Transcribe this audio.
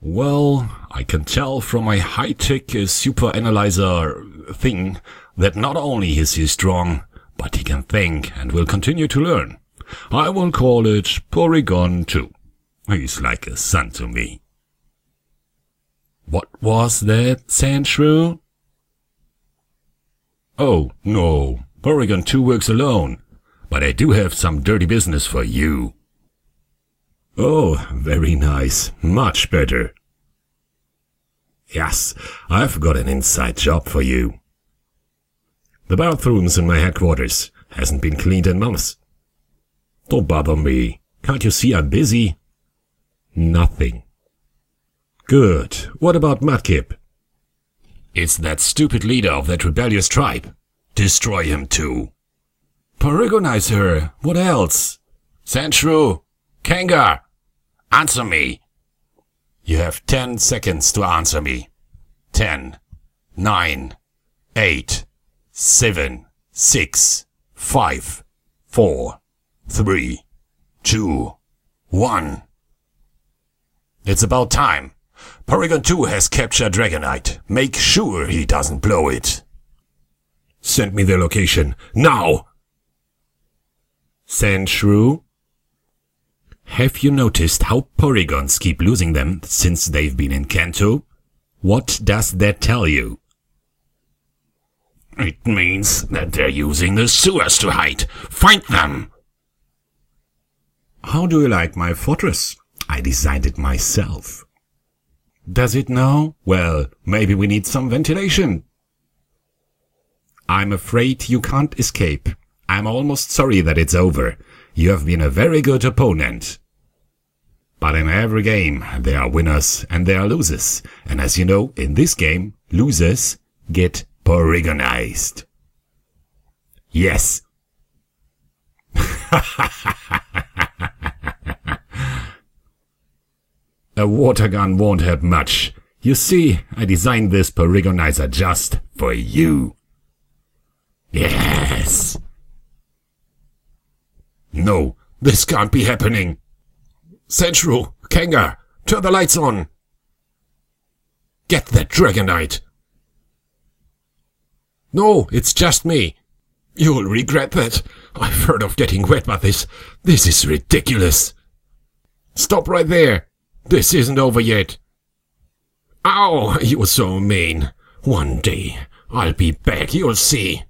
Well, I can tell from my high-tech super analyzer thing that not only is he strong, but he can think and will continue to learn. I will call it Porygon 2. He's like a son to me. What was that, Sandshrew? Oh, no, Porygon 2 works alone, but I do have some dirty business for you. Oh, very nice, much better. Yes, I've got an inside job for you. The bathrooms in my headquarters hasn't been cleaned in months. Don't bother me, can't you see I'm busy? Nothing. Good, what about Mudkip? It's that stupid leader of that rebellious tribe. Destroy him too. Porygonize her, what else? Sandshrew, Kangar, answer me. You have 10 seconds to answer me. 10, 9, 8, 7, 6, 5, 4, 3, 2, 1. It's about time. Porygon 2 has captured Dragonite. Make sure he doesn't blow it. Send me their location, now! Sandshrew? Have you noticed how Porygons keep losing them since they've been in Kanto? What does that tell you? It means that they're using the sewers to hide. Find them! How do you like my fortress? I designed it myself. Does it now? Well, maybe we need some ventilation. I'm afraid you can't escape. I'm almost sorry that it's over. You have been a very good opponent. But in every game, there are winners and there are losers. And as you know, in this game, losers get Porygonized. Yes. A water gun won't help much. You see, I designed this Porygonizer just for you. Yes. No, this can't be happening. Sandshrew, Kangar, turn the lights on. Get that Dragonite. No, it's just me. You'll regret that. I've heard of getting wet by this. This is ridiculous. Stop right there. This isn't over yet. Ow, you're so mean. One day, I'll be back, you'll see.